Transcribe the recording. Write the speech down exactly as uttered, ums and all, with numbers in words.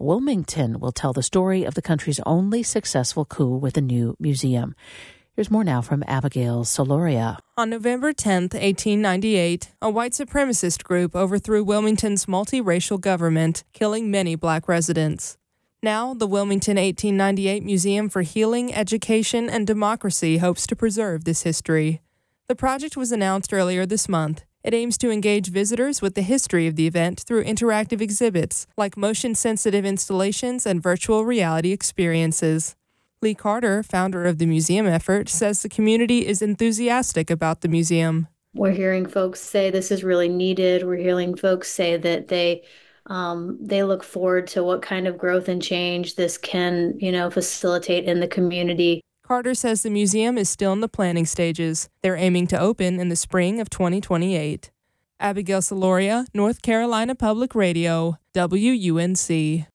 Wilmington will tell the story of the country's only successful coup with a new museum. Here's more now from Abigail Soloria. On November tenth, eighteen ninety-eight, a white supremacist group overthrew Wilmington's multiracial government, killing many black residents. Now, the Wilmington eighteen ninety-eight Museum for Healing, Education, and Democracy hopes to preserve this history. The project was announced earlier this month. It aims to engage visitors with the history of the event through interactive exhibits, like motion-sensitive installations and virtual reality experiences. Lee Carter, founder of the museum effort, says the community is enthusiastic about the museum. We're hearing folks say this is really needed. We're hearing folks say that they um, they look forward to what kind of growth and change this can, you know, facilitate in the community. Carter says the museum is still in the planning stages. They're aiming to open in the spring of twenty twenty-eight. Abigail Soloria, North Carolina Public Radio, W U N C.